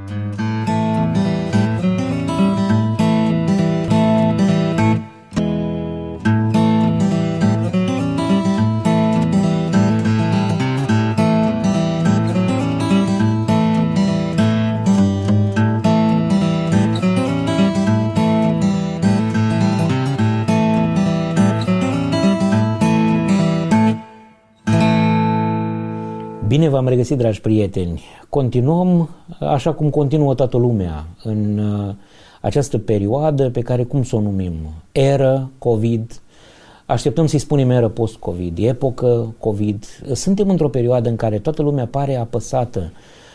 Bine v-am regăsit, dragi prieteni! Continuăm așa cum continuă toată lumea în această perioadă pe care, cum să o numim, eră COVID, așteptăm să-i spunem eră post-COVID, epocă COVID. Suntem într-o perioadă în care toată lumea pare apăsată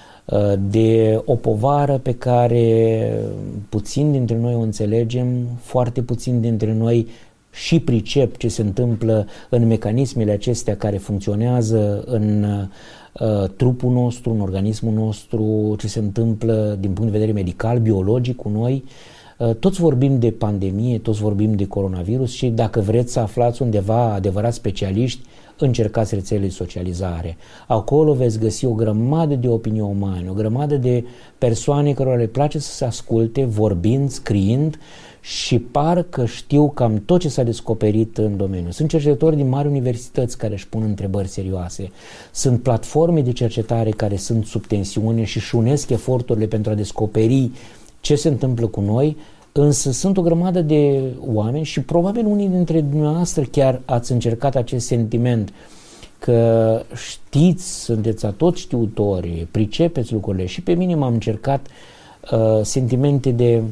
de o povară pe care puțin dintre noi o înțelegem, foarte puțin dintre noi și pricep ce se întâmplă în mecanismele acestea care funcționează în trupul nostru, în organismul nostru, ce se întâmplă din punct de vedere medical, biologic cu noi. Toți vorbim de pandemie, toți vorbim de coronavirus și dacă vreți să aflați undeva adevărați specialiști, încercați rețelele de socializare. Acolo veți găsi o grămadă de opinii umane, o grămadă de persoane cărora le place să se asculte, vorbind, scriind și parcă știu cam tot ce s-a descoperit în domeniu. Sunt cercetători din mari universități care își pun întrebări serioase. Sunt platforme de cercetare care sunt sub tensiune și își unesc eforturile pentru a descoperi ce se întâmplă cu noi, însă sunt o grămadă de oameni și probabil unii dintre dumneavoastră chiar ați încercat acest sentiment că știți, sunteți atot știutori, pricepeți lucrurile și pe mine m-am încercat sentimente de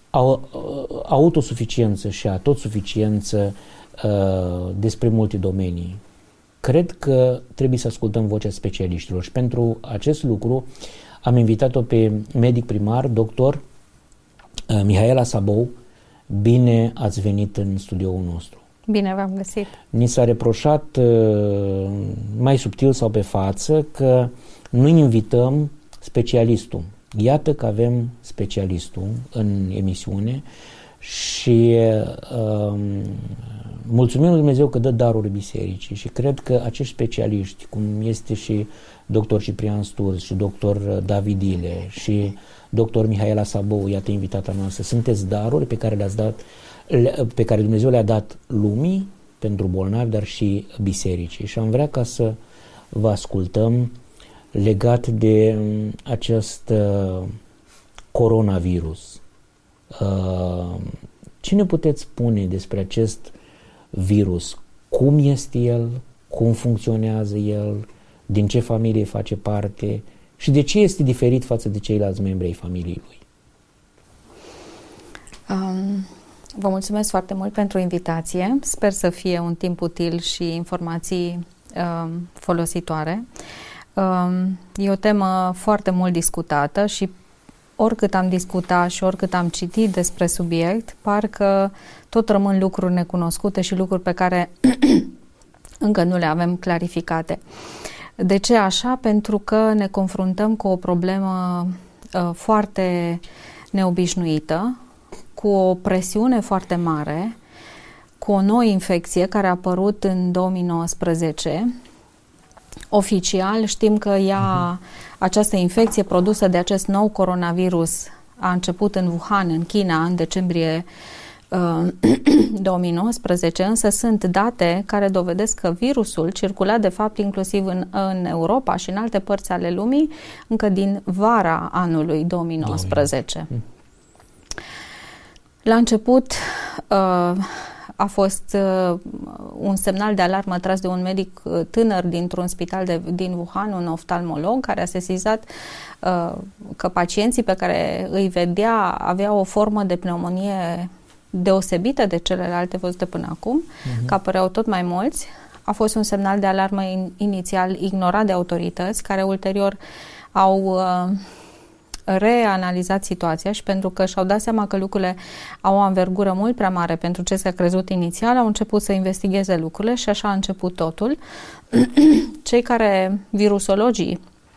autosuficiență și atotsuficiență despre multe domenii. Cred că trebuie să ascultăm vocea specialiștilor și pentru acest lucru am invitat-o pe medic primar, doctor Mihaela Sabou. Bine ați venit în studioul nostru. Bine v-am găsit. Ni s-a reproșat mai subtil sau pe față că nu invităm specialistul. Iată că avem specialistul în emisiune și mulțumim lui Dumnezeu că dă daruri bisericii și cred că acești specialiști, cum este și dr. Ciprian Sturz și dr. David Ile și dr. Mihaela Sabou, iată invitata noastră, sunteți daruri pe care le-ați dat, pe care Dumnezeu le-a dat lumii pentru bolnavi, dar și bisericii. Și am vrea ca să vă ascultăm legat de acest coronavirus. Ce ne puteți spune despre acest virus? Cum este el? Cum funcționează el? Din ce familie face parte? Și de ce este diferit față de ceilalți membri ai familiei lui? Vă mulțumesc foarte mult pentru invitație. Sper să fie un timp util și informații folositoare. E o temă foarte mult discutată și oricât am discutat și oricât am citit despre subiect, parcă tot rămân lucruri necunoscute și lucruri pe care încă nu le avem clarificate. De ce așa? Pentru că ne confruntăm cu o problemă foarte neobișnuită, cu o presiune foarte mare, cu o nouă infecție care a apărut în 2019. Oficial știm că această infecție produsă de acest nou coronavirus a început în Wuhan, în China, în decembrie 2019, însă sunt date care dovedesc că virusul circula de fapt inclusiv în Europa și în alte părți ale lumii încă din vara anului 2019. La început a fost un semnal de alarmă tras de un medic tânăr dintr-un spital din Wuhan, un oftalmolog, care a sesizat că pacienții pe care îi vedea aveau o formă de pneumonie deosebită de celelalte văzute până acum, că apăreau tot mai mulți. A fost un semnal de alarmă inițial ignorat de autorități, care ulterior au reanalizat situația și pentru că și-au dat seama că lucrurile au o anvergură mult prea mare pentru ce s-a crezut inițial, au început să investigheze lucrurile și așa a început totul. Cei care, virusologii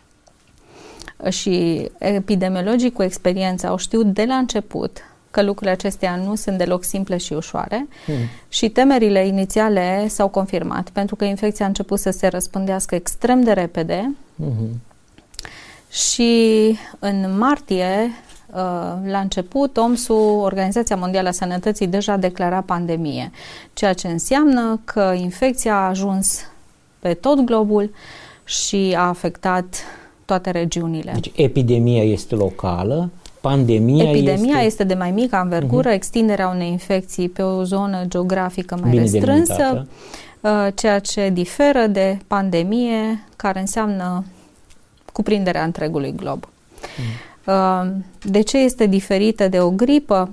și epidemiologii cu experiență, au știut de la început că lucrurile acestea nu sunt deloc simple și ușoare și temerile inițiale s-au confirmat pentru că infecția a început să se răspândească extrem de repede Și în martie, la început, OMS-ul, Organizația Mondială a Sănătății, deja declara pandemie, ceea ce înseamnă că infecția a ajuns pe tot globul și a afectat toate regiunile. Deci epidemia este locală, Epidemia este de mai mică învergură, extinderea unei infecții pe o zonă geografică mai restrânsă, ceea ce diferă de pandemie, care înseamnă cuprinderea întregului glob. De ce este diferită de o gripă?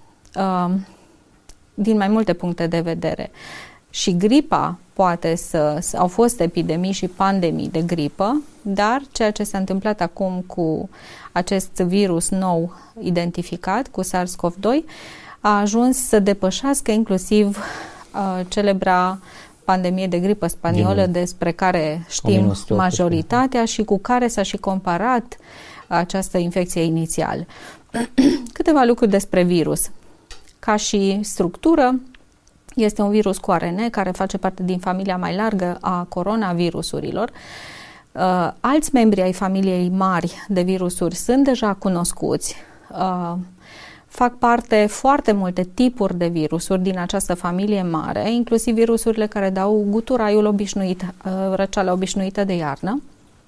Din mai multe puncte de vedere. Și gripa au fost epidemii și pandemii de gripă, dar ceea ce s-a întâmplat acum cu acest virus nou identificat, cu SARS-CoV-2, a ajuns să depășească inclusiv celebra pandemie de gripă spaniolă, despre care știm majoritatea și cu care s-a și comparat această infecție inițial. Câteva lucruri despre virus. Ca și structură, este un virus cu ARN care face parte din familia mai largă a coronavirusurilor. Alți membri ai familiei mari de virusuri sunt deja cunoscuți. Fac parte foarte multe tipuri de virusuri din această familie mare, inclusiv virusurile care dau guturaiul obișnuit, răceala obișnuită de iarnă.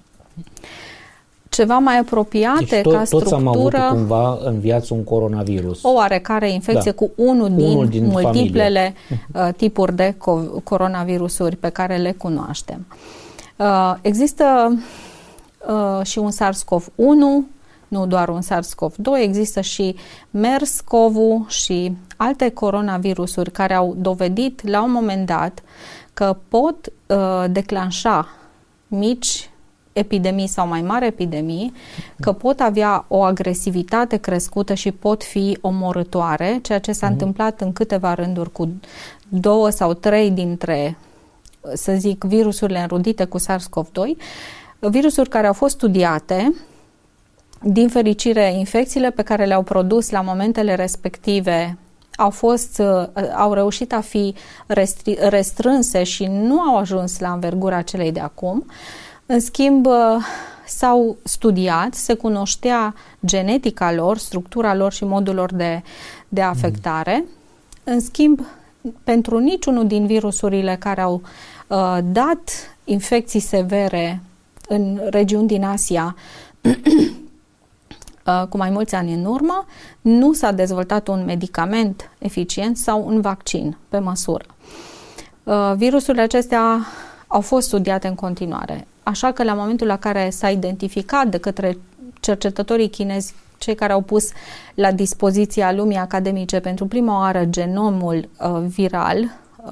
Ceva mai apropiate ca structură. Toți am avut cumva în viață un coronavirus. O oarecare infecție cu unul din multiplele tipuri de coronavirusuri pe care le cunoaștem. Există și un SARS-CoV-1, nu doar un SARS-CoV-2, există și MERS-CoV și alte coronavirusuri care au dovedit la un moment dat că pot declanșa mici epidemii sau mai mari epidemii, că pot avea o agresivitate crescută și pot fi omorâtoare, ceea ce s-a întâmplat în câteva rânduri cu 2 sau 3 dintre, să zic, virusurile înrudite cu SARS-CoV-2, virusuri care au fost studiate. Din fericire, infecțiile pe care le-au produs la momentele respective au reușit a fi restrânse și nu au ajuns la învergura celei de acum. În schimb, s-au studiat, se cunoștea genetica lor, structura lor și modul lor de afectare. În schimb, pentru niciunul din virusurile care au dat infecții severe în regiuni din Asia cu mai mulți ani în urmă, nu s-a dezvoltat un medicament eficient sau un vaccin pe măsură. Virusurile acestea au fost studiate în continuare. Așa că la momentul la care s-a identificat de către cercetătorii chinezi, cei care au pus la dispoziția lumii academice pentru prima oară genomul viral,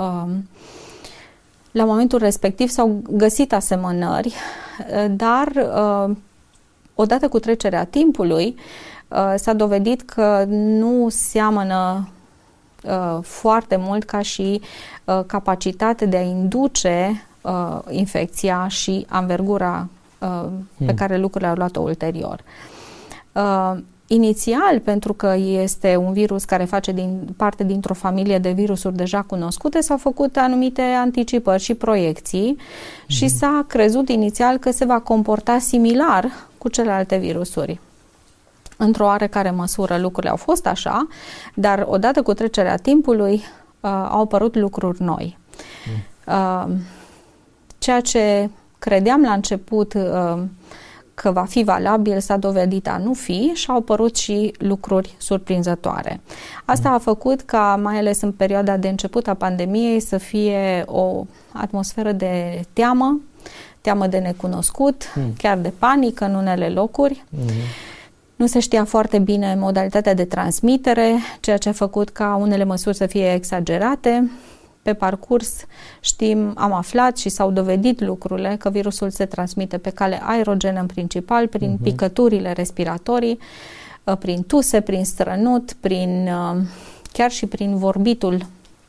la momentul respectiv s-au găsit asemănări, dar odată cu trecerea timpului s-a dovedit că nu seamănă foarte mult ca și capacitate de a induce infecția și anvergura pe care lucrurile au luat-o ulterior. Inițial, pentru că este un virus care face parte dintr-o familie de virusuri deja cunoscute, s-au făcut anumite anticipări și proiecții și s-a crezut inițial că se va comporta similar cu celelalte virusuri. Într-o oarecare măsură lucrurile au fost așa, dar odată cu trecerea timpului au apărut lucruri noi. Ceea ce credeam la început că va fi valabil s-a dovedit a nu fi și au apărut și lucruri surprinzătoare. Asta a făcut ca, mai ales în perioada de început a pandemiei, să fie o atmosferă de teamă de necunoscut, chiar de panică în unele locuri. Nu se știa foarte bine modalitatea de transmitere, ceea ce a făcut ca unele măsuri să fie exagerate. Pe parcurs am aflat și s-au dovedit lucrurile că virusul se transmite pe cale aerogenă în principal, prin picăturile respiratorii, prin tuse, prin strănut, chiar și prin vorbitul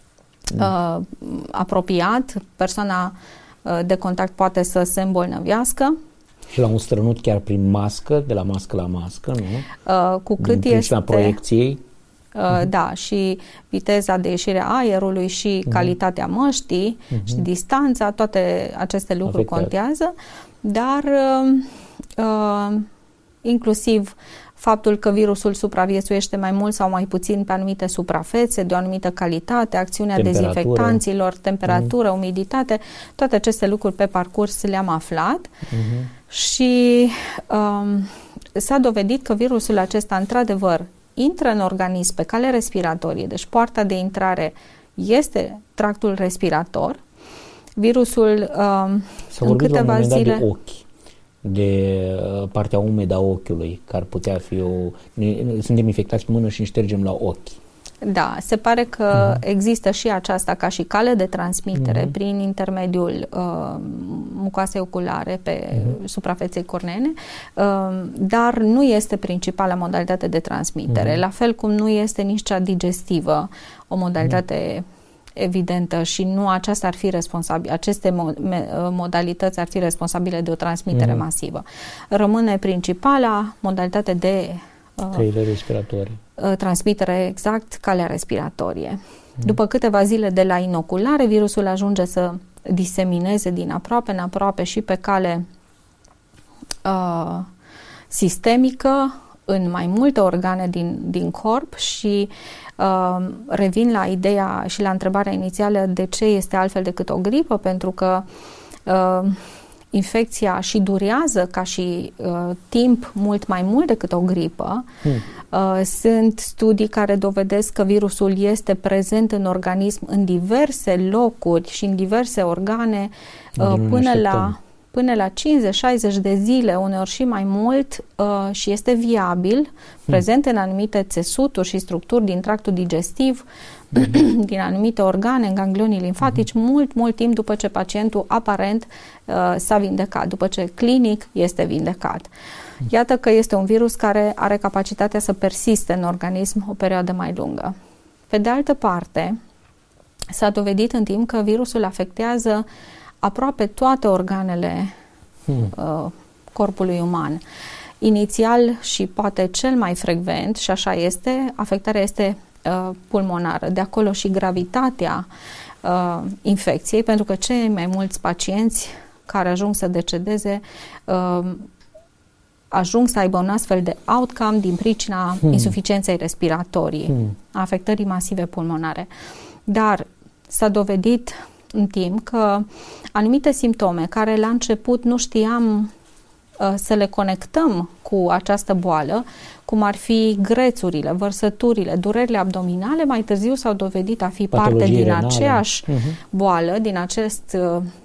apropiat. Persoana de contact poate să se îmbolnăvească. Și la un strănut chiar prin mască, de la mască la mască, nu? Cu cât este proiecției. Da, și viteza de ieșire a aerului și calitatea măștii și distanța, toate aceste lucruri contează, dar inclusiv faptul că virusul supraviețuiește mai mult sau mai puțin pe anumite suprafețe, de o anumită calitate, acțiunea dezinfectanților, temperatură, umiditate, toate aceste lucruri pe parcurs le-am aflat și s-a dovedit că virusul acesta, într-adevăr, intră în organism pe cale respiratorie, deci poarta de intrare este tractul respirator. Virusul în câteva zile... de ochi, de partea umedă a ochiului, care ar putea fi suntem infectați pe mână și ștergem la ochi. Da, se pare că există și aceasta ca și cale de transmitere prin intermediul mucoasei oculare pe suprafeței corneene, dar nu este principala modalitate de transmitere, la fel cum nu este nici cea digestivă o modalitate evidentă și nu aceasta ar fi responsabil, aceste modalități ar fi responsabile de o transmitere masivă. Rămâne principala modalitate de căile respiratorii. Transmitere, exact, calea respiratorie. După câteva zile de la inoculare, virusul ajunge să disemineze din aproape în aproape și pe cale sistemică în mai multe organe din corp și revin la ideea și la întrebarea inițială de ce este altfel decât o gripă, pentru că infecția și durează ca și timp mai mult decât o gripă. Sunt studii care dovedesc că virusul este prezent în organism în diverse locuri și în diverse organe până la 50-60 de zile, uneori și mai mult, și este viabil, prezent în anumite țesuturi și structuri din tractul digestiv, din anumite organe, în ganglionii limfatici, mult timp după ce pacientul aparent s-a vindecat, după ce clinic este vindecat. Iată că este un virus care are capacitatea să persiste în organism o perioadă mai lungă. Pe de altă parte, s-a dovedit în timp că virusul afectează aproape toate organele corpului uman. Inițial și poate cel mai frecvent, și așa este, afectarea este pulmonară. De acolo și gravitatea infecției, pentru că cei mai mulți pacienți care ajung să decedeze ajung să aibă un astfel de outcome din pricina insuficienței respiratorii, afectării masive pulmonare. Dar s-a dovedit în timp că anumite simptome care la început nu știam să le conectăm cu această boală, cum ar fi grețurile, vărsăturile, durerile abdominale, mai târziu s-au dovedit a fi parte din aceeași boală, din acest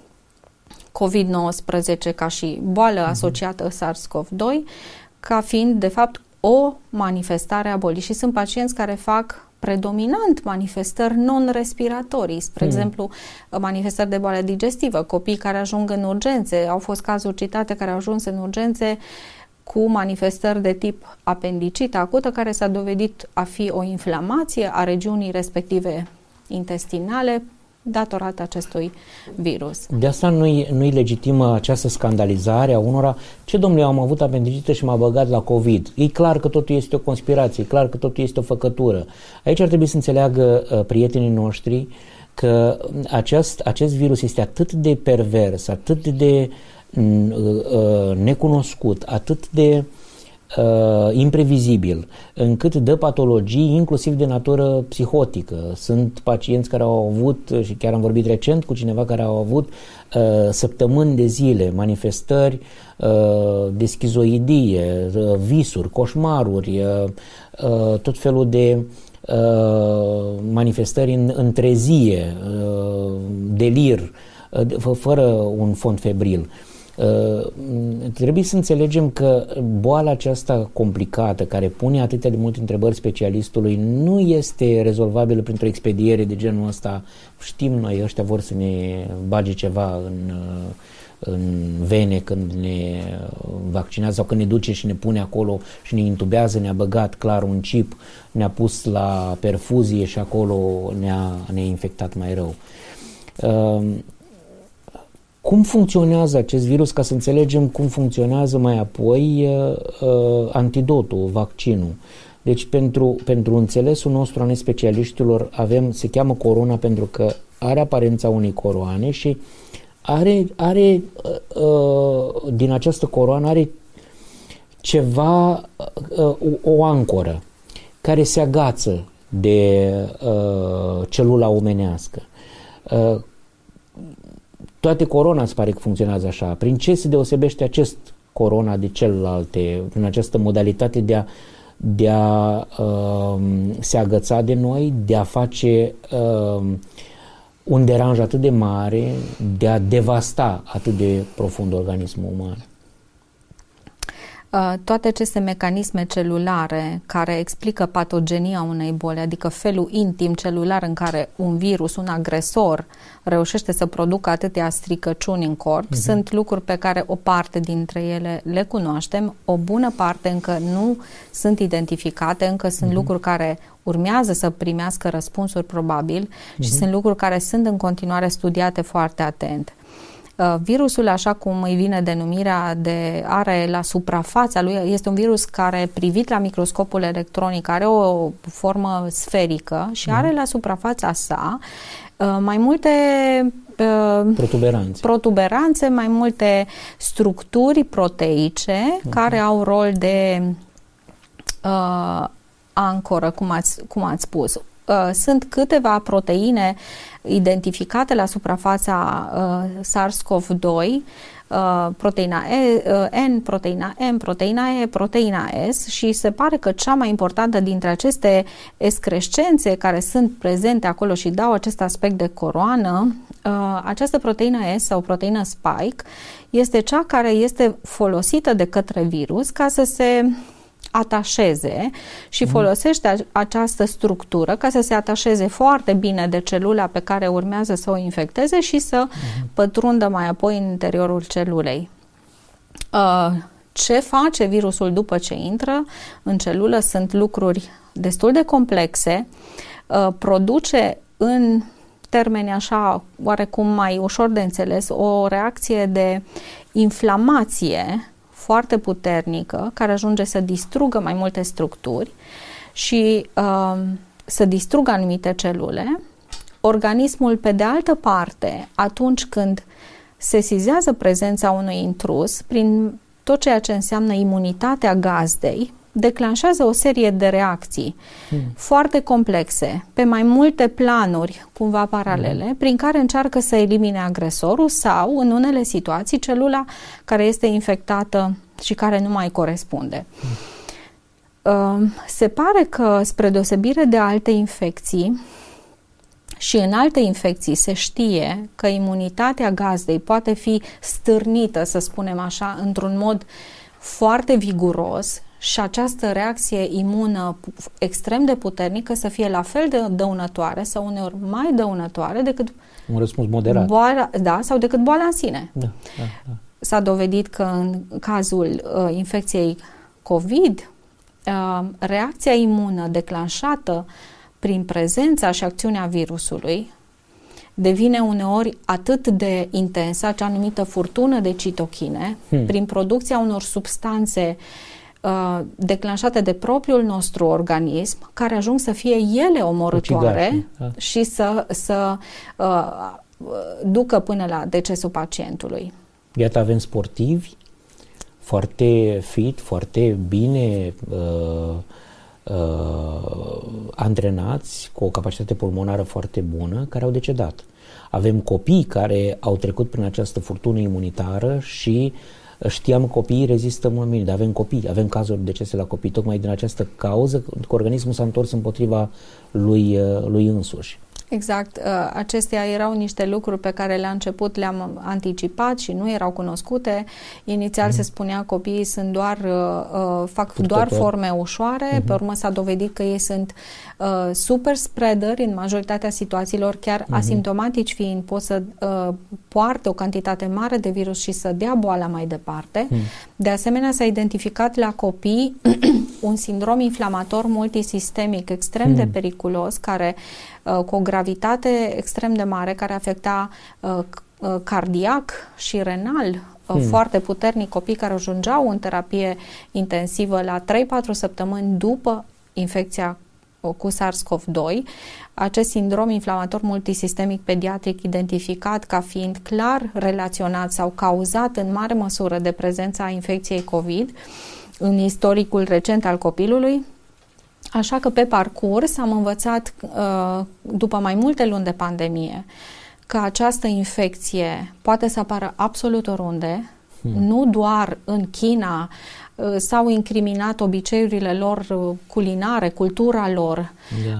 COVID-19 ca și boală asociată SARS-CoV-2, ca fiind de fapt o manifestare a bolii. Și sunt pacienți care fac predominant manifestări non-respiratorii, spre exemplu manifestări de boală digestivă, copii care ajung în urgențe, au fost cazuri citate care au ajuns în urgențe cu manifestări de tip apendicită acută, care s-a dovedit a fi o inflamație a regiunii respective intestinale datorată acestui virus. De asta nu-i legitimă această scandalizare a unora. Ce, domnule, am avut apendicită și m-a băgat la COVID. E clar că totul este o conspirație, e clar că totul este o făcătură. Aici ar trebui să înțeleagă prietenii noștri că acest virus este atât de pervers, atât de necunoscut, atât de imprevizibil, încât dă patologii inclusiv de natură psihotică. Sunt pacienți care au avut, și chiar am vorbit recent cu cineva care au avut săptămâni de zile manifestări de schizoidie, visuri, coșmaruri, tot felul de manifestări în trezie, delir, fără un fond febril. Trebuie să înțelegem că boala aceasta complicată, care pune atâtea de multe întrebări specialistului, nu este rezolvabilă printr-o expediere de genul ăsta. Știm noi, ăștia vor să ne bage ceva în vene când ne vaccinează sau când ne duce și ne pune acolo și ne intubează, ne-a băgat clar un chip, ne-a pus la perfuzie și acolo ne-a infectat mai rău. Cum funcționează acest virus, ca să înțelegem cum funcționează mai apoi antidotul, vaccinul? Deci pentru înțelesul nostru al specialiștilor se cheamă corona pentru că are aparența unei coroane și are din această coroană are ceva, o ancoră care se agață de celula omenească. Toate corona îți pare că funcționează așa. Prin ce se deosebește acest corona de celelalte, prin această modalitate de a se agăța de noi, de a face un deranj atât de mare, de a devasta atât de profund organismul uman? Toate aceste mecanisme celulare care explică patogenia unei boli, adică felul intim celular în care un virus, un agresor, reușește să producă atâtea stricăciuni în corp, sunt lucruri pe care o parte dintre ele le cunoaștem, o bună parte încă nu sunt identificate, încă sunt lucruri care urmează să primească răspunsuri probabil și sunt lucruri care sunt în continuare studiate foarte atent. Virusul, așa cum îi vine denumirea, are la suprafața lui, este un virus care, privit la microscopul electronic, are o formă sferică și are la suprafața sa mai multe protuberanțe, mai multe structuri proteice care au rol de ancoră, cum ați spus. Sunt câteva proteine identificate la suprafața SARS-CoV-2, proteina N, proteina M, proteina E, proteina S, și se pare că cea mai importantă dintre aceste excrescențe care sunt prezente acolo și dau acest aspect de coroană, această proteină S sau proteină spike este cea care este folosită de către virus ca să se atașeze și folosește această structură ca să se atașeze foarte bine de celula pe care urmează să o infecteze și să pătrundă mai apoi în interiorul celulei. Ce face virusul după ce intră în celulă sunt lucruri destul de complexe, produce în termeni așa oarecum mai ușor de înțeles o reacție de inflamație foarte puternică, care ajunge să distrugă mai multe structuri și să distrugă anumite celule. Organismul, pe de altă parte, atunci când sesizează prezența unui intrus, prin tot ceea ce înseamnă imunitatea gazdei, declanșează o serie de reacții foarte complexe, pe mai multe planuri, cumva paralele, prin care încearcă să elimine agresorul sau, în unele situații, celula care este infectată și care nu mai corespunde. Se pare că, spre deosebire de alte infecții, și în alte infecții se știe că imunitatea gazdei poate fi stârnită, să spunem așa, într-un mod foarte viguros și această reacție imună extrem de puternică să fie la fel de dăunătoare sau uneori mai dăunătoare decât un răspuns moderat. Boala, sau decât boala în sine. Da. S-a dovedit că în cazul infecției COVID, reacția imună declanșată prin prezența și acțiunea virusului devine uneori atât de intensă, acea numită furtună de citochine, prin producția unor substanțe declanșate de propriul nostru organism, care ajung să fie ele omorătoare și să ducă până la decesul pacientului. Iată, avem sportivi foarte fit, foarte bine antrenați, cu o capacitate pulmonară foarte bună, care au decedat. Avem copii care au trecut prin această furtună imunitară și știam că copiii rezistă mult bine, dar avem cazuri de decese la copii, tocmai din această cauză că organismul s-a întors împotriva lui însuși. Exact. Acestea erau niște lucruri pe care la început le-am anticipat și nu erau cunoscute. Inițial se spunea copiii sunt fac doar forme ușoare, pe urmă s-a dovedit că ei sunt super spreaderi în majoritatea situațiilor, chiar asimptomatici fiind, pot să poarte o cantitate mare de virus și să dea boala mai departe. De asemenea, s-a identificat la copii un sindrom inflamator multisistemic extrem de periculos, care cu o gravitate extrem de mare, care afecta cardiac și renal foarte puternic copii care ajungeau în terapie intensivă la 3-4 săptămâni după infecția cu SARS-CoV-2. Acest sindrom inflamator multisistemic pediatric, identificat ca fiind clar relaționat sau cauzat în mare măsură de prezența infecției COVID, în istoricul recent al copilului. Așa că pe parcurs am învățat, după mai multe luni de pandemie, că această infecție poate să apară absolut oriunde, nu doar în China. S-au incriminat obiceiurile lor culinare, cultura lor.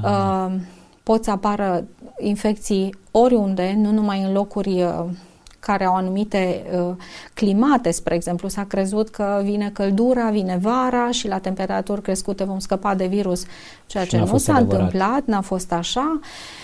Pot să apară infecții oriunde, nu numai în locuri care au anumite climate, spre exemplu. S-a crezut că vine căldura, vine vara și la temperaturi crescute vom scăpa de virus, ceea ce nu s-a întâmplat, n-a fost așa.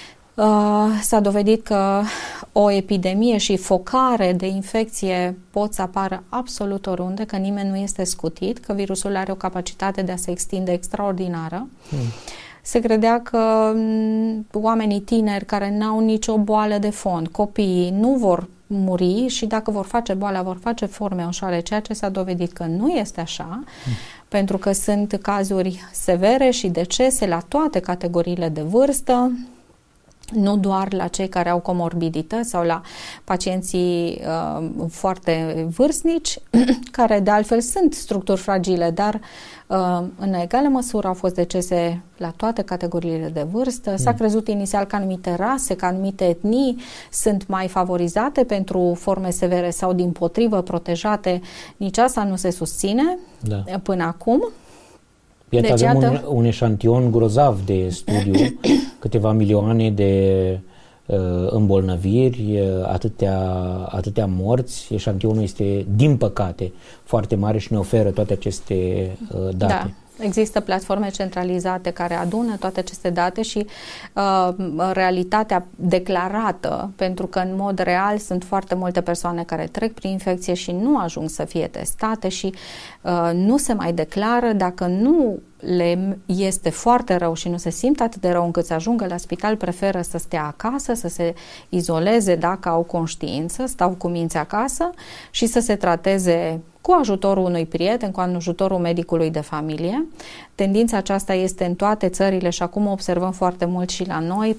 S-a dovedit că o epidemie și focare de infecție pot să apară absolut oriunde, că nimeni nu este scutit, că virusul are o capacitate de a se extinde extraordinară. Se credea că oamenii tineri care n-au nicio boală de fond, copiii, nu vor muri și dacă vor face boala, vor face forme ușoare, ceea ce s-a dovedit că nu este așa, pentru că sunt cazuri severe și decese la toate categoriile de vârstă, nu doar la cei care au comorbidități sau la pacienții foarte vârstnici, care de altfel sunt structuri fragile, dar în egală măsură au fost decese la toate categoriile de vârstă. S-a crezut inițial că anumite rase, că anumite etnii sunt mai favorizate pentru forme severe sau dimpotrivă protejate. Nici asta nu se susține până acum. Iată, deci, avem un eșantion grozav de studiu, câteva milioane de îmbolnăviri, atâtea morți. Eșantionul este, din păcate, foarte mare și ne oferă toate aceste date. Da. Există platforme centralizate care adună toate aceste date și realitatea declarată, pentru că în mod real sunt foarte multe persoane care trec prin infecție și nu ajung să fie testate și nu se mai declară. Dacă nu le este foarte rău și nu se simt atât de rău încât să ajungă la spital, preferă să stea acasă, să se izoleze dacă au conștiință, stau cu minți acasă și să se trateze cu ajutorul unui prieten, cu ajutorul medicului de familie. Tendința aceasta este în toate țările și acum observăm foarte mult și la noi.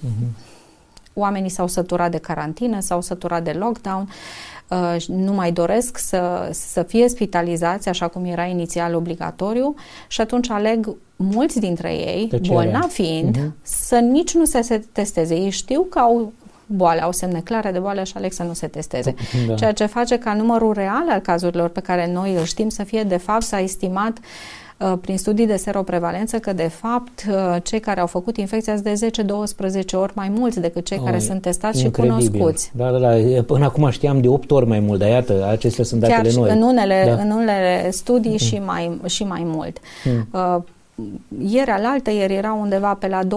Oamenii s-au săturat de carantină, s-au săturat de lockdown, nu mai doresc să fie spitalizați așa cum era inițial obligatoriu și atunci aleg mulți dintre ei, bolnavi fiind, să nici nu se testeze. Ei știu că au boală, au semne clare de boală și aleg să nu se testeze. Da. Ceea ce face ca numărul real al cazurilor pe care noi îl știm să fie, de fapt, s-a estimat prin studii de seroprevalență că, de fapt, cei care au făcut infecția sunt de 10-12 ori mai mulți decât cei care sunt testați incredibil. Și cunoscuți. Da. Până acum știam de 8 ori mai mult, dar iată, acestea sunt datele noi. Chiar în unele studii și mai mult. Ieri era undeva pe la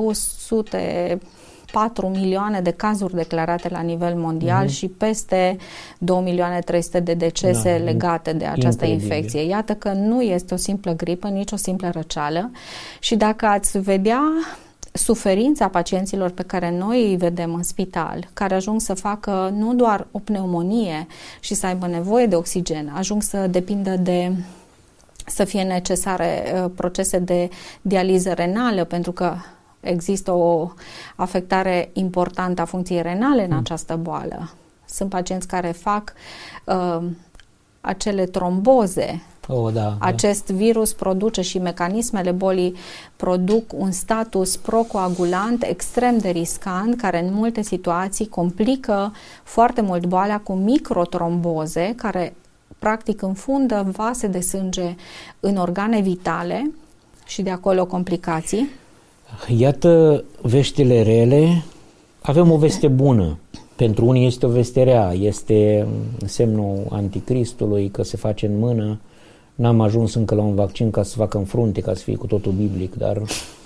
204 milioane de cazuri declarate la nivel mondial și peste 2.300.000 de decese legate de această infecție. Iată că nu este o simplă gripă, nici o simplă răceală și dacă ați vedea suferința pacienților pe care noi îi vedem în spital, care ajung să facă nu doar o pneumonie și să aibă nevoie de oxigen, ajung să depindă să fie necesare procese de dializă renală, pentru că există o afectare importantă a funcției renale în această boală. Sunt pacienți care fac acele tromboze. Acest virus produce și mecanismele bolii produc un status procoagulant extrem de riscant, care în multe situații complică foarte mult boala cu microtromboze, care practic înfundă vase de sânge în organe vitale și de acolo complicații. Iată veștile rele. Avem o veste bună. Pentru unii este o veste rea. Este semnul anticristului, că se face în mână. N-am ajuns încă la un vaccin ca să se facă în frunte, ca să fie cu totul biblic, dar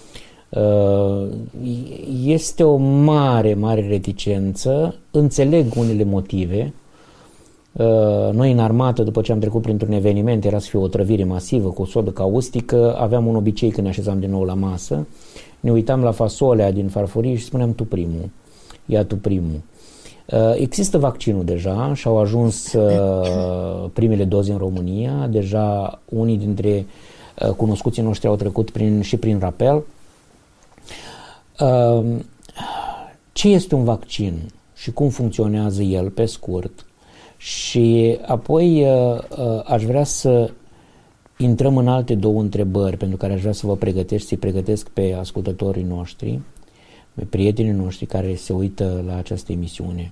este o mare, mare reticență. Înțeleg unele motive. Noi în armată, după ce am trecut printr-un eveniment, era să fie o otrăvire masivă cu sodă caustică, aveam un obicei când ne așezam din nou la masă, ne uitam la fasolea din farfurie și spuneam tu primul, ia tu primul. Există vaccinul deja și au ajuns primele doze în România, deja unii dintre cunoscuții noștri au trecut și prin rapel. Ce este un vaccin și cum funcționează el pe scurt? Și apoi aș vrea să intrăm în alte două întrebări pentru care aș vrea să vă pregătesc, să-i pregătesc pe ascultătorii noștri, pe prietenii noștri care se uită la această emisiune.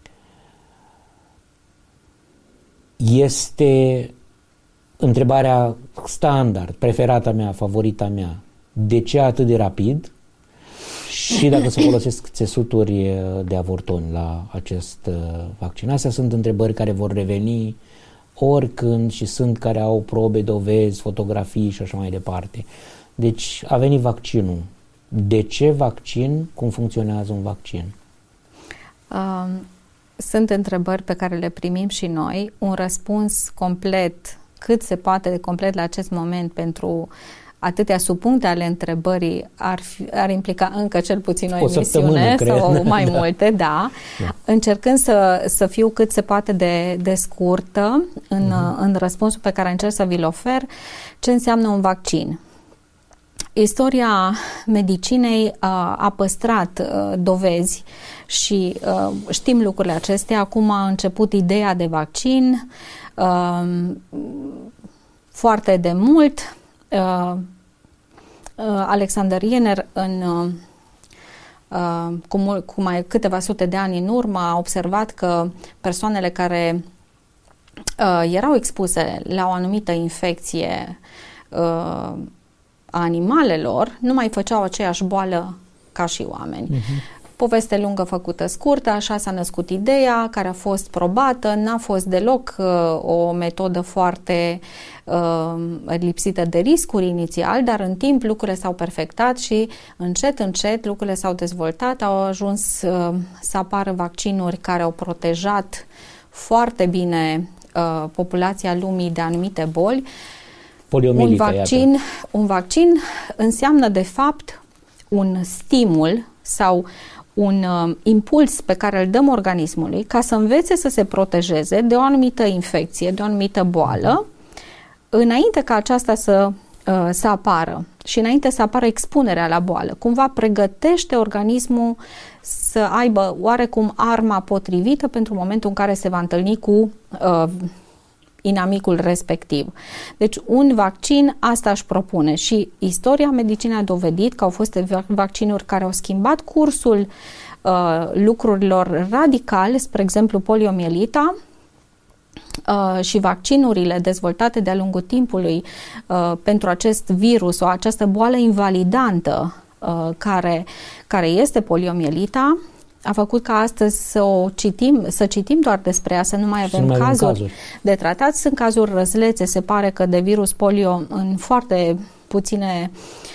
Este întrebarea standard, preferata mea, favorita mea. De ce atât de rapid? Și dacă se folosesc țesuturi de avorton la acest vaccin. Astea sunt întrebări care vor reveni oricând și sunt care au probe, dovezi, fotografii și așa mai departe. Deci a venit vaccinul. De ce vaccin? Cum funcționează un vaccin? Sunt întrebări pe care le primim și noi. Un răspuns complet, cât se poate de complet la acest moment pentru atâtea subpuncte ale întrebării ar implica încă cel puțin o emisiune sau mai multe, da. Încercând să fiu cât se poate de scurtă în răspunsul pe care încerc să vi-l ofer. Ce înseamnă un vaccin? Istoria medicinei a păstrat dovezi și știm lucrurile acestea. Acum a început ideea de vaccin foarte de mult. Alexander Jenner cu mai câteva sute de ani în urmă a observat că persoanele care erau expuse la o anumită infecție a animalelor nu mai făceau aceeași boală ca și oameni. Poveste lungă făcută scurtă, așa s-a născut ideea care a fost probată, n-a fost deloc o metodă foarte lipsită de riscuri inițial, dar în timp lucrurile s-au perfectat și încet lucrurile s-au dezvoltat, au ajuns să apară vaccinuri care au protejat foarte bine populația lumii de anumite boli. Un vaccin înseamnă de fapt un stimul sau un impuls pe care îl dăm organismului ca să învețe să se protejeze de o anumită infecție, de o anumită boală, înainte ca aceasta să apară și înainte să apară expunerea la boală. Cumva pregătește organismul să aibă oarecum arma potrivită pentru momentul în care se va întâlni cu inamicul respectiv. Deci un vaccin asta își propune și istoria medicinei a dovedit că au fost vaccinuri care au schimbat cursul lucrurilor radical, spre exemplu poliomielita și vaccinurile dezvoltate de-a lungul timpului pentru acest virus sau această boală invalidantă care este poliomielita a făcut ca astăzi să citim doar despre ea, să nu mai avem cazuri de tratat. Sunt cazuri răzlețe, se pare că de virus polio în foarte puține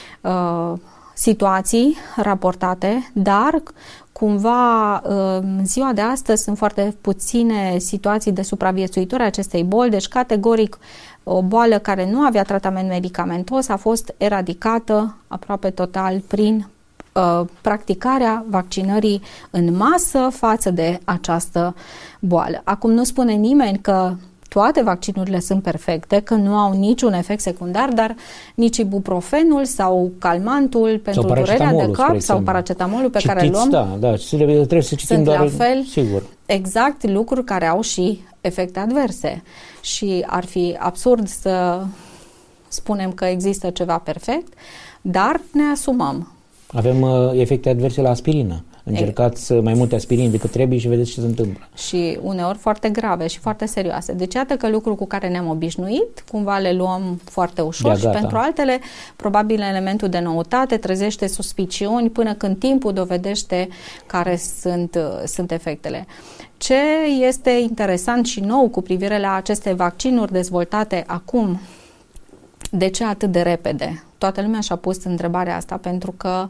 situații raportate, dar cumva în ziua de astăzi sunt foarte puține situații de supraviețuitori acestei boli, deci categoric o boală care nu avea tratament medicamentos a fost eradicată aproape total prin practicarea vaccinării în masă față de această boală. Acum nu spune nimeni că toate vaccinurile sunt perfecte, că nu au niciun efect secundar, dar nici ibuprofenul sau calmantul pentru durerea de cap sau paracetamolul pe care îl luăm trebuie să citim doar, la fel, sigur. Exact lucruri care au și efecte adverse și ar fi absurd să spunem că există ceva perfect, dar ne asumăm. Avem efecte adverse la aspirină. Încercați mai multe aspirini decât trebuie și vedeți ce se întâmplă. Și uneori foarte grave și foarte serioase. Deci iată că lucruri cu care ne-am obișnuit, cumva le luăm foarte ușor și pentru altele, probabil elementul de noutate trezește suspiciuni până când timpul dovedește care sunt efectele. Ce este interesant și nou cu privire la aceste vaccinuri dezvoltate acum, de ce atât de repede? Toată lumea și-a pus întrebarea asta pentru că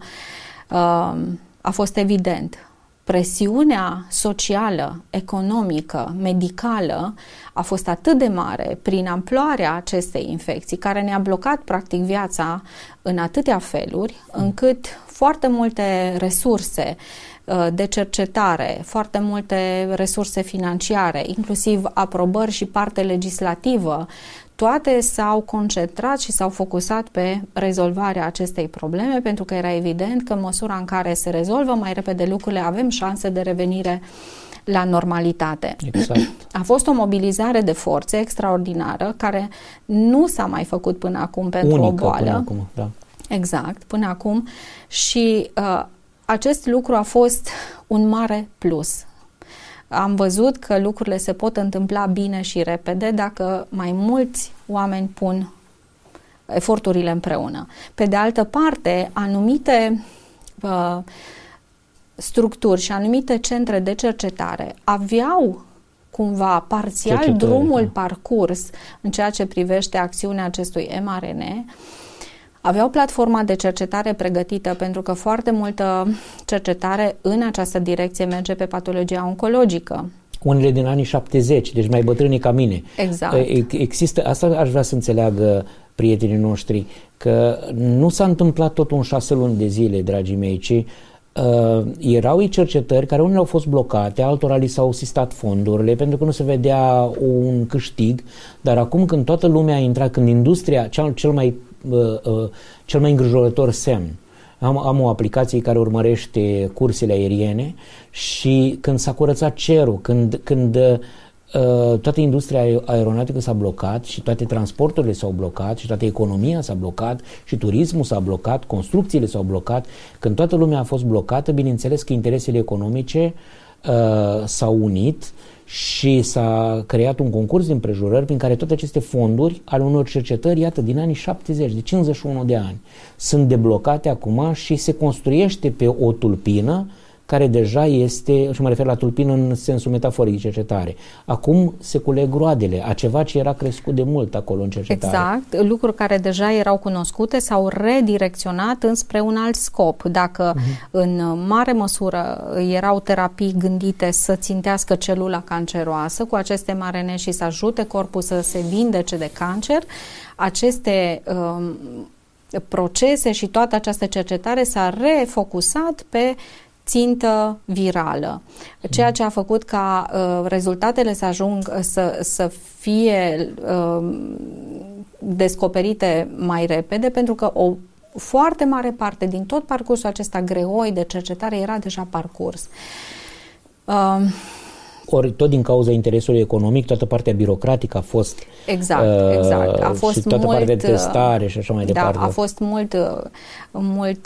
a fost evident. Presiunea socială, economică, medicală a fost atât de mare prin amploarea acestei infecții, care ne-a blocat practic viața în atâtea feluri, încât foarte multe resurse de cercetare, foarte multe resurse financiare, inclusiv aprobări și parte legislativă, toate s-au concentrat și s-au focusat pe rezolvarea acestei probleme, pentru că era evident că în măsura în care se rezolvă mai repede lucrurile, avem șanse de revenire la normalitate. Exact. A fost o mobilizare de forțe extraordinară care nu s-a mai făcut până acum pentru o boală. Până acum, da. Exact, până acum și acest lucru a fost un mare plus. Am văzut că lucrurile se pot întâmpla bine și repede dacă mai mulți oameni pun eforturile împreună. Pe de altă parte, anumite structuri și anumite centre de cercetare aveau cumva parțial drumul parcurs în ceea ce privește acțiunea acestui mRNA. Aveau platforma de cercetare pregătită pentru că foarte multă cercetare în această direcție merge pe patologia oncologică. Unele din anii 70, deci mai bătrâni ca mine. Exact. Există, asta aș vrea să înțeleagă prietenii noștri, că nu s-a întâmplat tot în 6 luni de zile, dragii mei, ci erau cercetări care unele au fost blocate, altora li s-au sistat fondurile pentru că nu se vedea un câștig, dar acum când toată lumea a intrat, când industria, cel mai îngrijorător semn, am o aplicație care urmărește cursele aeriene și când s-a curățat cerul, când toată industria aeronautică s-a blocat și toate transporturile s-au blocat și toată economia s-a blocat și turismul s-a blocat, construcțiile s-au blocat, când toată lumea a fost blocată, bineînțeles că interesele economice s-au unit și s-a creat un concurs de împrejurări prin care toate aceste fonduri ale unor cercetări, iată, din anii 70, de 51 de ani, sunt deblocate acum și se construiește pe o tulpină care deja este, și mă refer la tulpină în sensul metaforic de cercetare. Acum se culeg roadele, a ceva ce era crescut de mult acolo în cercetare. Exact, lucruri care deja erau cunoscute s-au redirecționat înspre un alt scop. Dacă în mare măsură erau terapii gândite să țintească celula canceroasă cu aceste mRNA și să ajute corpul să se vindece de cancer, aceste procese și toată această cercetare s-a refocusat pe țintă virală, ceea ce a făcut ca rezultatele să fie descoperite mai repede, pentru că o foarte mare parte din tot parcursul acesta greoi de cercetare era deja parcurs. Ori tot din cauza interesului economic, toată partea birocratică a fost exact. A fost și toată partea de testare și așa mai departe. A fost mult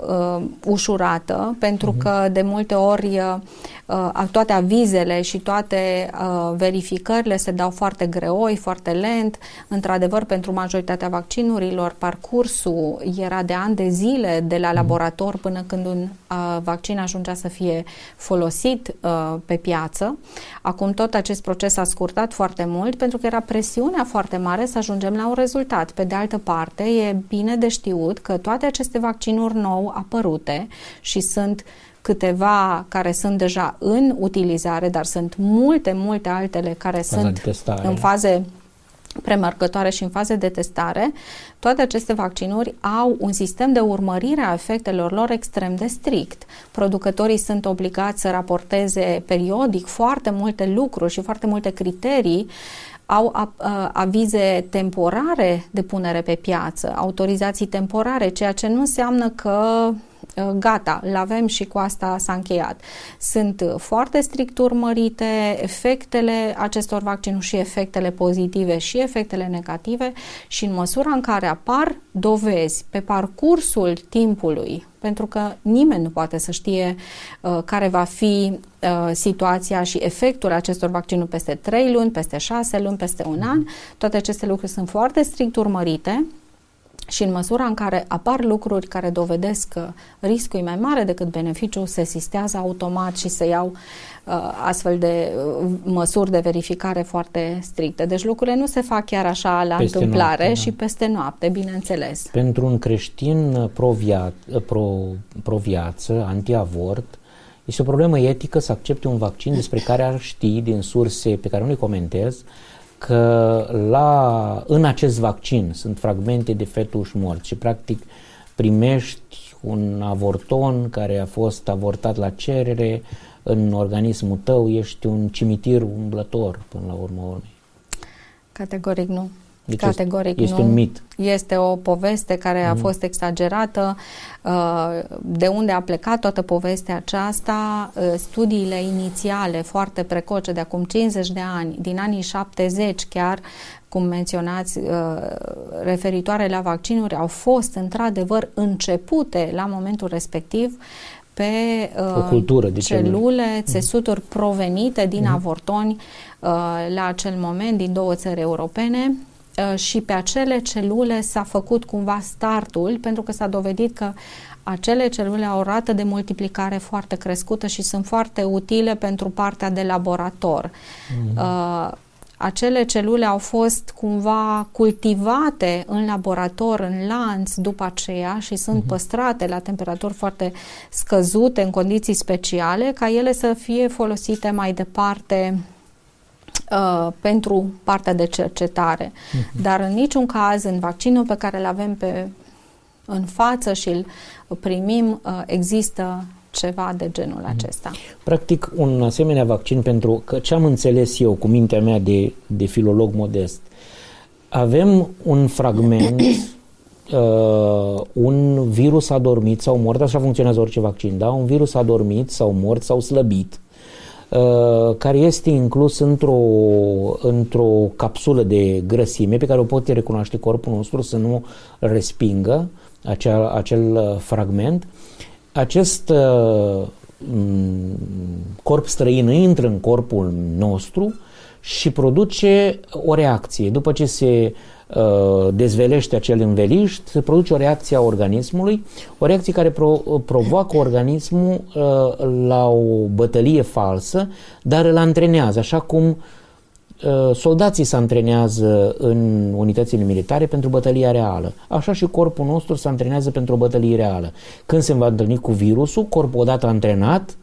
ușurată, pentru că de multe ori toate avizele și toate verificările se dau foarte greoi, foarte lent. Într-adevăr, pentru majoritatea vaccinurilor, parcursul era de ani de zile de la laborator până când un vaccin ajungea să fie folosit pe piață. Acum tot acest proces a scurtat foarte mult pentru că era presiunea foarte mare să ajungem la un rezultat. Pe de altă parte, e bine de știut că toate aceste vaccinuri nou apărute și sunt câteva care sunt deja în utilizare, dar sunt multe altele care sunt în faze premergătoare și în faze de testare. Toate aceste vaccinuri au un sistem de urmărire a efectelor lor extrem de strict. Producătorii sunt obligați să raporteze periodic foarte multe lucruri și foarte multe criterii, au avize temporare de punere pe piață, autorizații temporare, ceea ce nu înseamnă că gata, l-avem și cu asta s-a încheiat. Sunt foarte strict urmărite efectele acestor vaccinuri și efectele pozitive și efectele negative și în măsura în care apar dovezi pe parcursul timpului, pentru că nimeni nu poate să știe care va fi situația și efectul acestor vaccinuri peste 3 luni, peste 6 luni, peste un an, toate aceste lucruri sunt foarte strict urmărite. Și în măsura în care apar lucruri care dovedesc că riscul e mai mare decât beneficiul, se sistează automat și se iau astfel de măsuri de verificare foarte stricte. Deci lucrurile nu se fac chiar așa la peste întâmplare noapte, și peste noapte, bineînțeles. Pentru un creștin pro-viață, anti-avort, este o problemă etică să accepte un vaccin despre care ar ști din surse pe care nu le comentez că în acest vaccin sunt fragmente de fetuși morți și practic primești un avorton care a fost avortat la cerere în organismul tău, ești un cimitir umblător până la urmă urmei. Categoric nu. Deci categoric este nu. un mit. Este o poveste care a fost exagerată. De unde a plecat toată povestea aceasta? Studiile inițiale, foarte precoce, de acum 50 de ani, din anii 70 chiar, cum menționați, referitoare la vaccinuri, au fost într-adevăr începute la momentul respectiv pe celule, țesuturi provenite din avortoni la acel moment din 2 țări europene și pe acele celule s-a făcut cumva startul, pentru că s-a dovedit că acele celule au o rată de multiplicare foarte crescută și sunt foarte utile pentru partea de laborator. Acele celule au fost cumva cultivate în laborator, în lanț după aceea și sunt păstrate la temperaturi foarte scăzute, în condiții speciale, ca ele să fie folosite mai departe pentru partea de cercetare. Dar în niciun caz, în vaccinul pe care îl avem în față și îl primim, există ceva de genul acesta. Practic, un asemenea vaccin, pentru că ce am înțeles eu cu mintea mea de filolog modest, avem un fragment, un virus adormit sau mort, așa funcționează orice vaccin, da? Un virus adormit sau mort sau slăbit, care este inclus într-o capsulă de grăsime pe care o poate recunoaște corpul nostru să nu respingă acel fragment. Acest corp străin intră în corpul nostru și produce o reacție. După ce se dezvelește acel înveliș, se produce o reacție a organismului, o reacție care provoacă organismul la o bătălie falsă, dar îl antrenează, așa cum soldații se antrenează în unitățile militare pentru bătălia reală. Așa și corpul nostru se antrenează pentru o bătălie reală. Când se va întâlni cu virusul, corpul odată antrenat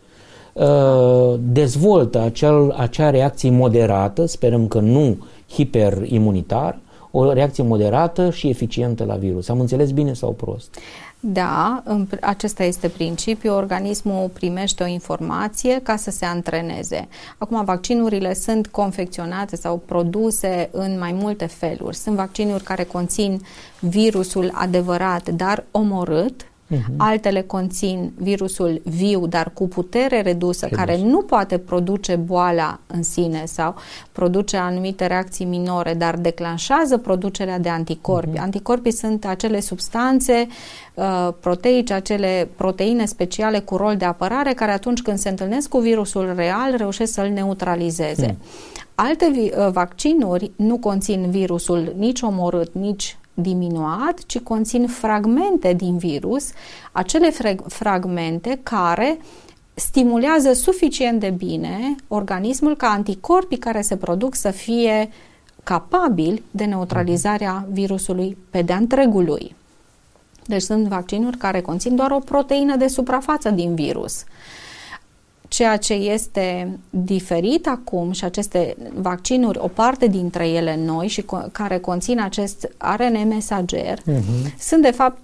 dezvoltă acea reacție moderată, sperăm că nu hiperimunitar, o reacție moderată și eficientă la virus. Am înțeles bine sau prost? Da, acesta este principiul. Organismul primește o informație ca să se antreneze. Acum, vaccinurile sunt confecționate sau produse în mai multe feluri. Sunt vaccinuri care conțin virusul adevărat, dar omorât. Altele conțin virusul viu, dar cu putere redusă, care nu poate produce boala în sine sau produce anumite reacții minore, dar declanșează producerea de anticorpi. Anticorpii sunt acele substanțe proteice, acele proteine speciale cu rol de apărare, care atunci când se întâlnesc cu virusul real reușesc să-l neutralizeze. Alte vaccinuri nu conțin virusul nici omorât, nici diminuat, ci conțin fragmente din virus, acele fragmente care stimulează suficient de bine organismul ca anticorpii care se produc să fie capabili de neutralizarea virusului pe de-a întregului. Deci sunt vaccinuri care conțin doar o proteină de suprafață din virus. Ceea ce este diferit acum și aceste vaccinuri, o parte dintre ele noi și care conțin acest ARN mesager, sunt de fapt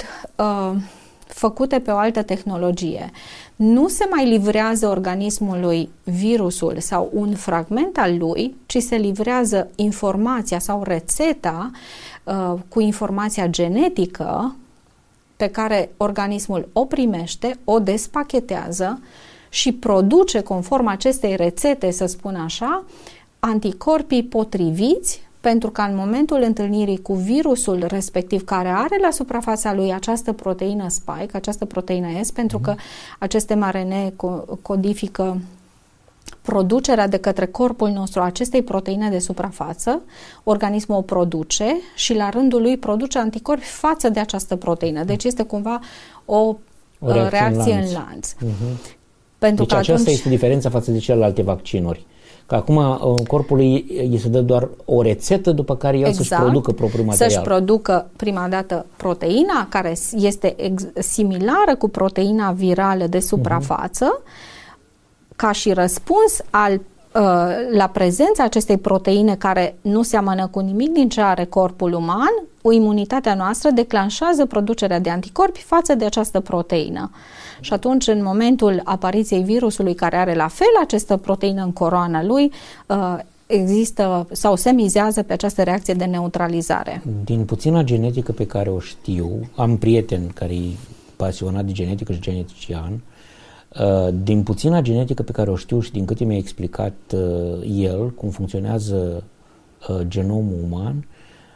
făcute pe o altă tehnologie. Nu se mai livrează organismului virusul sau un fragment al lui, ci se livrează informația sau rețeta cu informația genetică pe care organismul o primește, o despachetează și produce, conform acestei rețete, să spun așa, anticorpii potriviți, pentru că în momentul întâlnirii cu virusul respectiv, care are la suprafața lui această proteină spike, această proteină S, pentru că aceste mRNA codifică producerea de către corpul nostru acestei proteine de suprafață, organismul o produce și la rândul lui produce anticorpi față de această proteină. Deci este cumva o reacție în lanț. Pentru deci aceasta este diferența față de celelalte vaccinuri. Că acum corpului îi se dă doar o rețetă, după care el să-și producă propriul material. Să-și producă prima dată proteina, care este similară cu proteina virală de suprafață, ca și răspuns la prezența acestei proteine care nu seamănă cu nimic din ce are corpul uman, imunitatea noastră declanșează producerea de anticorpi față de această proteină. Și atunci, în momentul apariției virusului care are la fel această proteină în coroana lui, există sau se mizează pe această reacție de neutralizare. Din puțina genetică pe care o știu, am prieten care e pasionat de genetică și genetician, din puțina genetică pe care o știu și din câte mi-a explicat el cum funcționează genomul uman,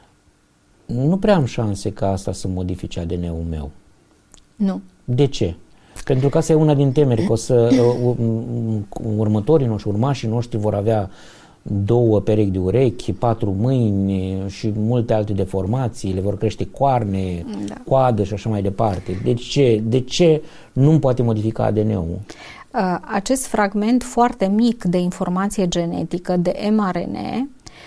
nu prea am șanse ca asta să modifice ADN-ul meu. Nu. De ce? Pentru că asta e una din temeri, că o să următorii noștri, urmașii noștri vor avea 2 perechi de urechi, 4 mâini și multe alte deformații, le vor crește coarne, coadă și așa mai departe. De ce nu poate modifica ADN-ul? Acest fragment foarte mic de informație genetică, de mRNA,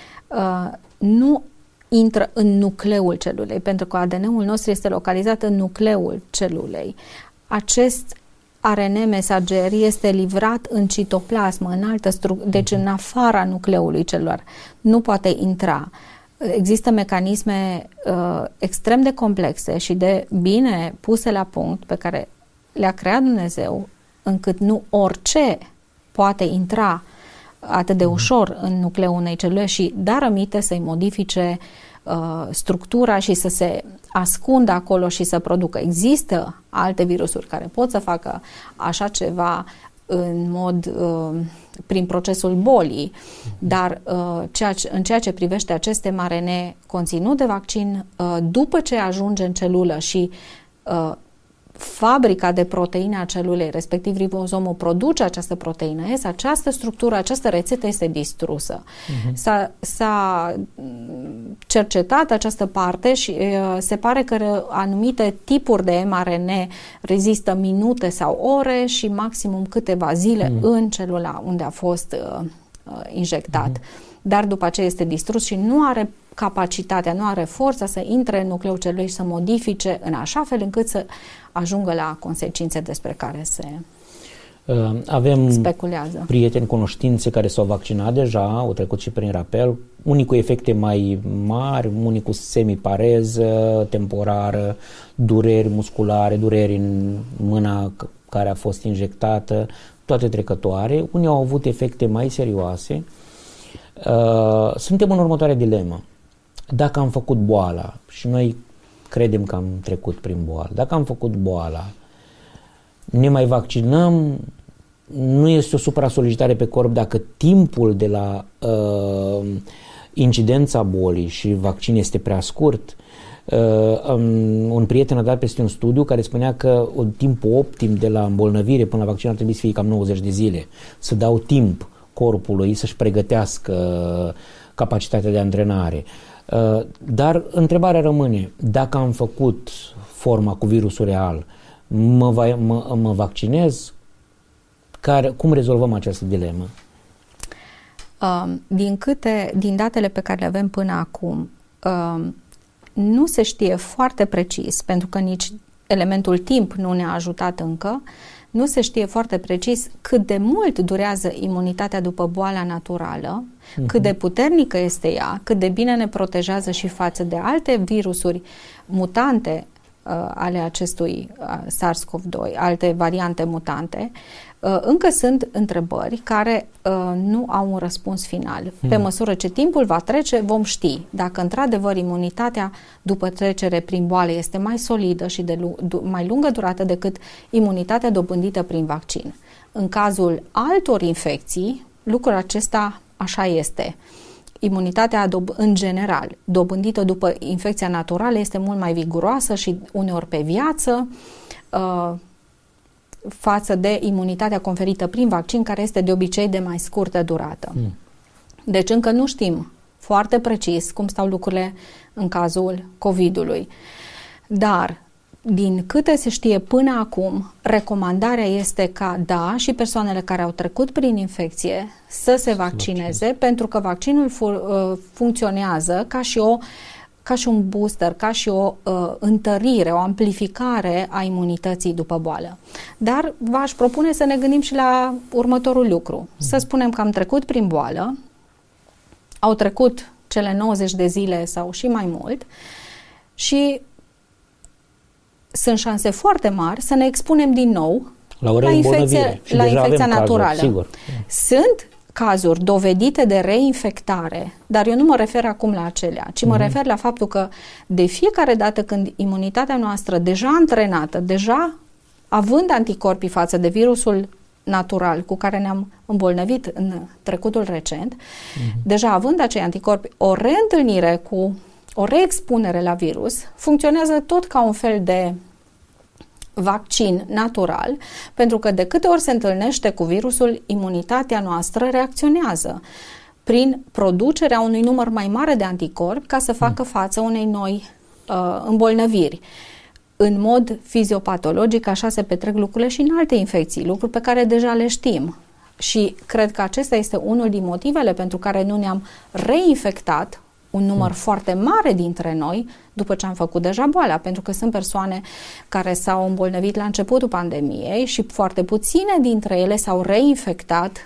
nu intră în nucleul celulei, pentru că ADN-ul nostru este localizat în nucleul celulei. Acest ARN mesager este livrat în citoplasmă, în altă deci în afara nucleului celular. Nu poate intra. Există mecanisme extrem de complexe și de bine puse la punct pe care le-a creat Dumnezeu, încât nu orice poate intra atât de ușor în nucleul unei celule și dar aminte să-i modifice structura și să se ascundă acolo și să producă. Există alte virusuri care pot să facă așa ceva în mod prin procesul bolii, dar în ceea ce privește aceste mRNA conținut de vaccin, după ce ajunge în celulă și fabrica de proteine a celulei, respectiv ribozomul, produce această proteină S, această structură, această rețetă este distrusă. S-a cercetat această parte și se pare că anumite tipuri de mRNA rezistă minute sau ore și maximum câteva zile în celula unde a fost injectat. Dar după aceea este distrus și nu are capacitatea, nu are forța să intre în nucleul celulei și să modifice în așa fel încât să ajungă la consecințe despre care se avem speculează. Prieteni, cunoștințe care s-au vaccinat deja, au trecut și prin rapel, unii cu efecte mai mari, unii cu semipareză temporară, dureri musculare, dureri în mâna care a fost injectată, toate trecătoare. Unii au avut efecte mai serioase. Suntem în următoarea dilemă. Dacă am făcut boala și noi credem că am trecut prin boală, dacă am făcut boala, ne mai vaccinăm, nu este o supra-solicitare pe corp dacă timpul de la incidența bolii și vaccin este prea scurt. Un prieten a dat peste un studiu care spunea că timpul optim de la îmbolnăvire până la vaccin ar trebui să fie cam 90 de zile. Să dau timp corpului să-și pregătească capacitatea de antrenare. Dar întrebarea rămâne, dacă am făcut forma cu virusul real, mă vaccinez? Cum rezolvăm această dilemă? Din datele pe care le avem până acum, nu se știe foarte precis, pentru că nici elementul timp nu ne-a ajutat încă, nu se știe foarte precis cât de mult durează imunitatea după boala naturală, cât de puternică este ea, cât de bine ne protejează și față de alte virusuri mutante ale acestui SARS-CoV-2, alte variante mutante. Încă sunt întrebări care nu au un răspuns final. Pe măsură ce timpul va trece, vom ști dacă într-adevăr imunitatea după trecere prin boală este mai solidă și de mai lungă durată decât imunitatea dobândită prin vaccin. În cazul altor infecții, lucrul acesta așa este. Imunitatea în general dobândită după infecția naturală este mult mai viguroasă și uneori pe viață, față de imunitatea conferită prin vaccin, care este de obicei de mai scurtă durată. Deci încă nu știm foarte precis cum stau lucrurile în cazul COVID-ului. Dar, din câte se știe până acum, recomandarea este ca, da, și persoanele care au trecut prin infecție să se vaccineze, pentru că vaccinul funcționează ca și un booster, ca și o întărire, o amplificare a imunității după boală. Dar v-aș propune să ne gândim și la următorul lucru. Să spunem că am trecut prin boală, au trecut cele 90 de zile sau și mai mult și sunt șanse foarte mari să ne expunem din nou la infecția naturală. Sigur. Sunt cazuri dovedite de reinfectare, dar eu nu mă refer acum la acelea, ci mă refer la faptul că de fiecare dată când imunitatea noastră deja antrenată, deja având anticorpii față de virusul natural cu care ne-am îmbolnăvit în trecutul recent, deja având acei anticorpi, o reîntâlnire cu o reexpunere la virus funcționează tot ca un fel de vaccin natural, pentru că de câte ori se întâlnește cu virusul, imunitatea noastră reacționează prin producerea unui număr mai mare de anticorpi ca să facă față unei noi îmbolnăviri. În mod fiziopatologic așa se petrec lucrurile și în alte infecții, lucruri pe care deja le știm. Și cred că acesta este unul din motivele pentru care nu ne-am reinfectat un număr foarte mare dintre noi după ce am făcut deja boala, pentru că sunt persoane care s-au îmbolnăvit la începutul pandemiei și foarte puține dintre ele s-au reinfectat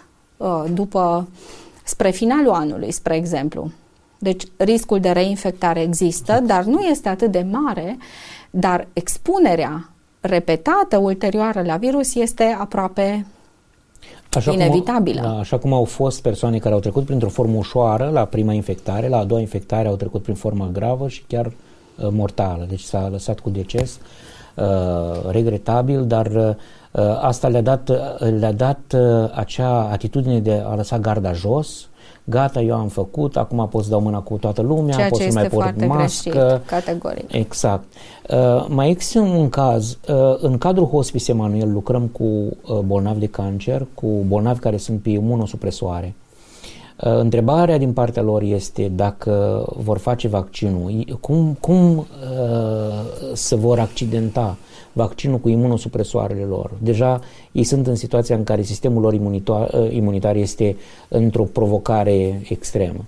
spre finalul anului, spre exemplu. Deci riscul de reinfectare există, dar nu este atât de mare, dar expunerea repetată ulterioară la virus este aproape inevitabilă. Așa cum au fost persoane care au trecut printr-o formă ușoară la prima infectare, la a doua infectare au trecut prin formă gravă și chiar mortală. Deci s-a lăsat cu deces, regretabil, dar asta le-a dat acea atitudine de a lăsa garda jos. Gata, eu am făcut, acum pot să dau mâna cu toată lumea, pot să mai port mască. Greșit, categoric. Exact. Mai există un caz, în cadrul Hospice Emanuel lucrăm cu bolnavi de cancer, cu bolnavi care sunt pe imunosupresoare. Întrebarea din partea lor este dacă vor face vaccinul, cum se vor accidenta vaccinul cu imunosupresoarele lor. Deja ei sunt în situația în care sistemul lor imunitar este într-o provocare extremă.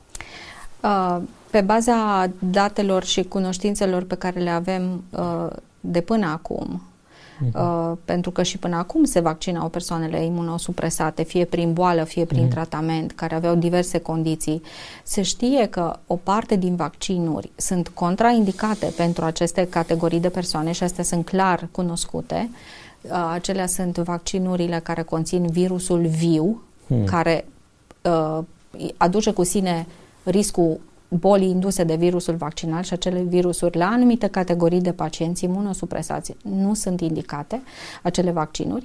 Pe baza datelor și cunoștințelor pe care le avem de până acum, pentru că și până acum se vaccinau persoanele imunosupresate, fie prin boală, fie prin tratament, care aveau diverse condiții. Se știe că o parte din vaccinuri sunt contraindicate pentru aceste categorii de persoane și astea sunt clar cunoscute. Acelea sunt vaccinurile care conțin virusul viu, care aduce cu sine riscul bolii induse de virusul vaccinal, și acele virusuri la anumite categorii de pacienți imunosupresați nu sunt indicate, acele vaccinuri.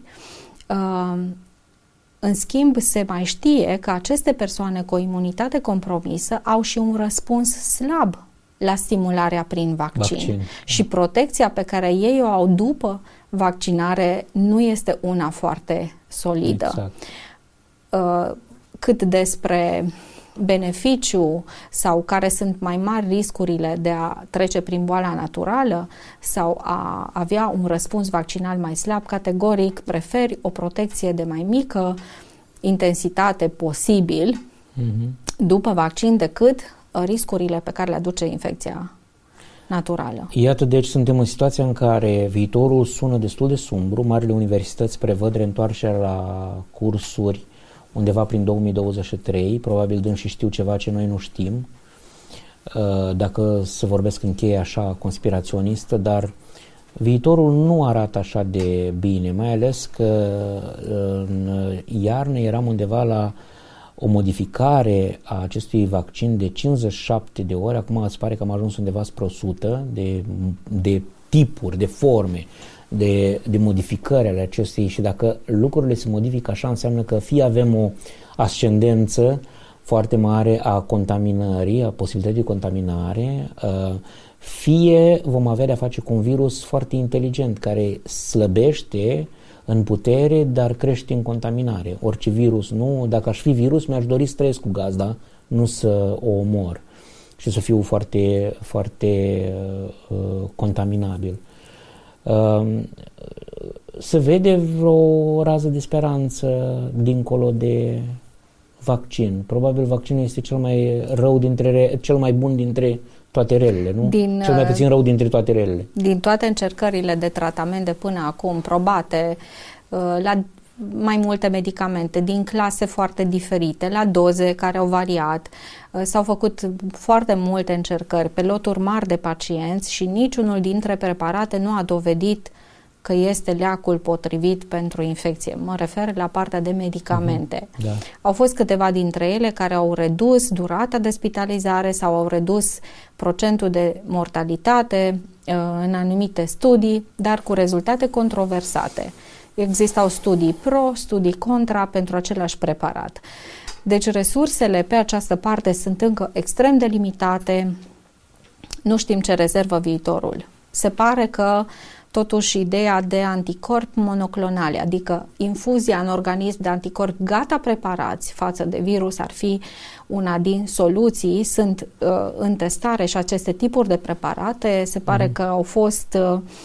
În schimb, se mai știe că aceste persoane cu o imunitate compromisă au și un răspuns slab la stimularea prin vaccin. Și protecția pe care ei o au după vaccinare nu este una foarte solidă. Exact. Cât despre beneficiu sau care sunt mai mari riscurile de a trece prin boala naturală sau a avea un răspuns vaccinal mai slab, categoric preferi o protecție de mai mică intensitate posibil după vaccin decât riscurile pe care le aduce infecția naturală. Iată, deci suntem în situația în care viitorul sună destul de sumbru. Marile universități prevăd reîntoarcerea la cursuri undeva prin 2023, probabil dânsii știu ceva ce noi nu știm, dacă să vorbesc în cheie așa conspiraționistă, dar viitorul nu arată așa de bine, mai ales că în iarnă eram undeva la o modificare a acestui vaccin de 57 de ori, acum îți pare că am ajuns undeva spre 100 de tipuri, de forme, de modificări ale acestei, și dacă lucrurile se modifică așa, înseamnă că fie avem o ascendență foarte mare a contaminării, a posibilității de contaminare, fie vom avea de-a face cu un virus foarte inteligent care slăbește în putere, dar crește în contaminare. Orice virus, nu? Dacă aș fi virus, mi-aș dori să trăiesc cu gazda, nu să o omor și să fiu foarte, foarte contaminabil. Se vede vreo rază de speranță dincolo de vaccin. Probabil vaccinul este cel mai bun dintre toate relele, nu? Cel mai puțin rău dintre toate relele. Din toate încercările de tratament de până acum probate la mai multe medicamente din clase foarte diferite, la doze care au variat, s-au făcut foarte multe încercări pe loturi mari de pacienți și niciunul dintre preparate nu a dovedit că este leacul potrivit pentru infecție. Mă refer la partea de medicamente. Da. Au fost câteva dintre ele care au redus durata de spitalizare sau au redus procentul de mortalitate în anumite studii, dar cu rezultate controversate. Existau studii pro, studii contra pentru același preparat. Deci resursele pe această parte sunt încă extrem de limitate, nu știm ce rezervă viitorul. Se pare că totuși ideea de anticorpi monoclonale, adică infuzia în organism de anticorpi gata preparați față de virus, ar fi una din soluții. Sunt în testare și aceste tipuri de preparate. Se pare că au fost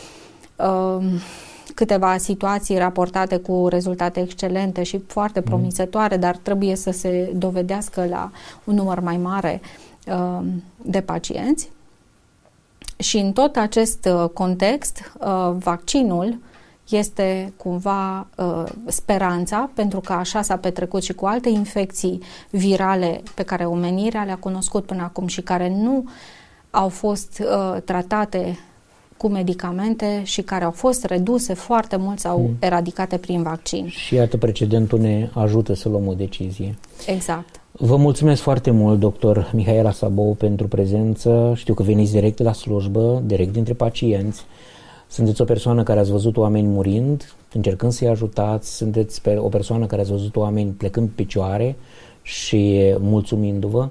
câteva situații raportate cu rezultate excelente și foarte promițătoare, dar trebuie să se dovedească la un număr mai mare de pacienți. Și în tot acest context, vaccinul este cumva speranța, pentru că așa s-a petrecut și cu alte infecții virale pe care omenirea le-a cunoscut până acum și care nu au fost tratate cu medicamente și care au fost reduse foarte mult sau eradicate prin vaccin. Și iată, precedentul ne ajută să luăm o decizie. Exact. Vă mulțumesc foarte mult, doctor Mihaela Szabou, pentru prezență. Știu că veniți direct de la slujbă, direct dintre pacienți. Sunteți o persoană care ați văzut oameni murind, încercând să-i ajutați. Sunteți o persoană care ați văzut oameni plecând pe picioare și mulțumindu-vă.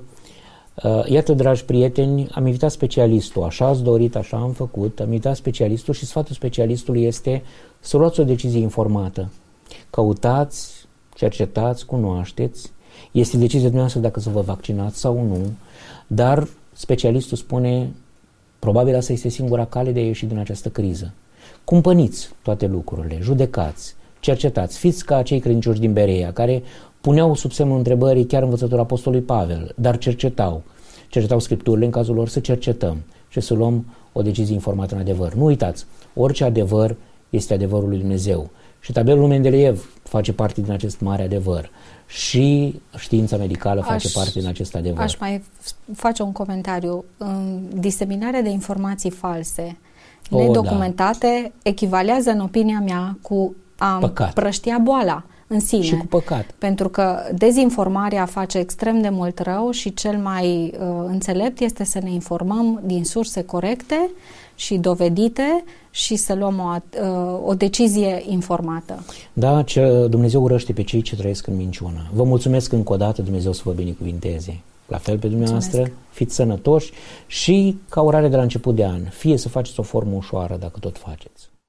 Iată, dragi prieteni, am invitat specialistul, așa ați dorit, așa am făcut, am invitat specialistul și sfatul specialistului este să luați o decizie informată. Căutați, cercetați, cunoașteți, este decizia dumneavoastră dacă să vă vaccinați sau nu, dar specialistul spune, probabil asta este singura cale de a ieși din această criză. Cumpăniți toate lucrurile, judecați, cercetați, fiți ca acei credincioși din Berea, care puneau sub semnul întrebării chiar învățătura apostolului Pavel, dar cercetau scripturile în cazul lor, să cercetăm și să luăm o decizie informată în adevăr. Nu uitați, orice adevăr este adevărul lui Dumnezeu și tabelul Mendeleev face parte din acest mare adevăr și știința medicală face parte din acest adevăr. Aș mai face un comentariu. Diseminarea de informații false, nedocumentate, echivalează în opinia mea cu a prăștia boala în sine. Și cu păcat. Pentru că dezinformarea face extrem de mult rău și cel mai înțelept este să ne informăm din surse corecte și dovedite și să luăm o decizie informată. Da, Dumnezeu urăște pe cei ce trăiesc în minciună. Vă mulțumesc încă o dată, Dumnezeu să vă binecuvinteze. La fel pe dumneavoastră, mulțumesc. Fiți sănătoși și ca urare de la început de an, fie să faceți o formă ușoară dacă tot faceți.